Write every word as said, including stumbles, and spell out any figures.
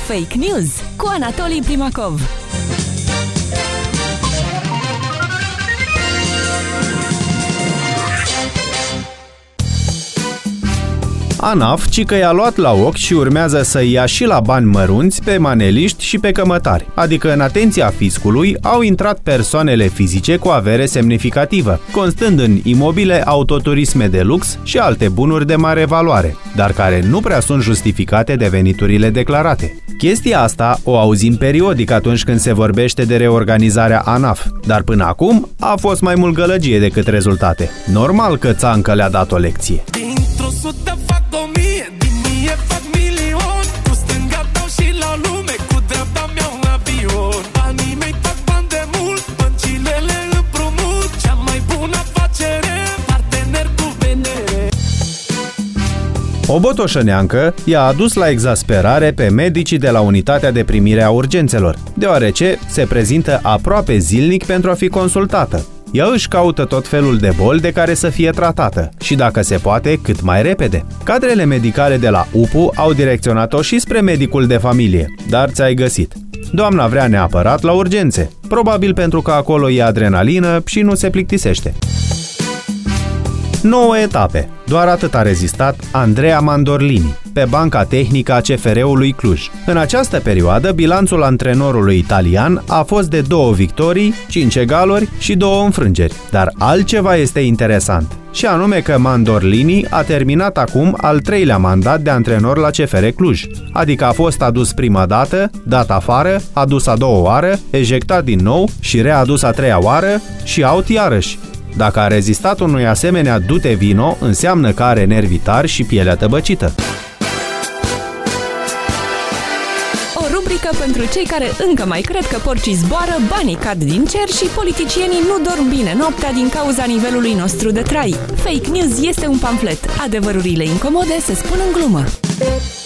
Fake News cu Anatolii Primakov. ANAF cică i-a luat la ochi și urmează să ia și la bani mărunți pe maneliști și pe cămătari, adică în atenția fiscului au intrat persoanele fizice cu avere semnificativă, constând în imobile, autoturisme de lux și alte bunuri de mare valoare, dar care nu prea sunt justificate de veniturile declarate. Chestia asta o auzim periodic atunci când se vorbește de reorganizarea ANAF, dar până acum a fost mai mult gălăgie decât rezultate. Normal că Țancă le-a dat o lecție. Dintr-o sută fac o mie, din mie fac milion. Cu stânga dau și la lume, cu dreapta mi-au un avion. Banii mei fac bani de mult, băncile le împrumut. Cea mai bună afacere, partener cu V N R. O botoșăneancă i-a adus la exasperare pe medicii de la unitatea de primire a urgențelor, deoarece se prezintă aproape zilnic pentru a fi consultată. Ea își caută tot felul de boli de care să fie tratată și, dacă se poate, cât mai repede. Cadrele medicale de la U P U au direcționat-o și spre medicul de familie, dar ți-ai găsit. Doamna vrea neapărat la urgențe, probabil pentru că acolo e adrenalină și nu se plictisește. nouă etape. Doar atât a rezistat Andrea Mandorlini pe banca tehnică a C F R-ului Cluj. În această perioadă, bilanțul antrenorului italian a fost de două victorii, cinci egaluri și două înfrângeri. Dar altceva este interesant, și anume că Mandorlini a terminat acum al treilea mandat de antrenor la C F R Cluj, adică a fost adus prima dată, dat afară, adus a doua oară, ejectat din nou și readus a treia oară și out iarăși. Dacă a rezistat unui asemenea dute vino, înseamnă că are nervi tari și pielea tăbăcită. O rubrică pentru cei care încă mai cred că porcii zboară, banii cad din cer și politicienii nu dorm bine noaptea din cauza nivelului nostru de trai. Fake News este un pamflet. Adevărurile incomode se spun în glumă.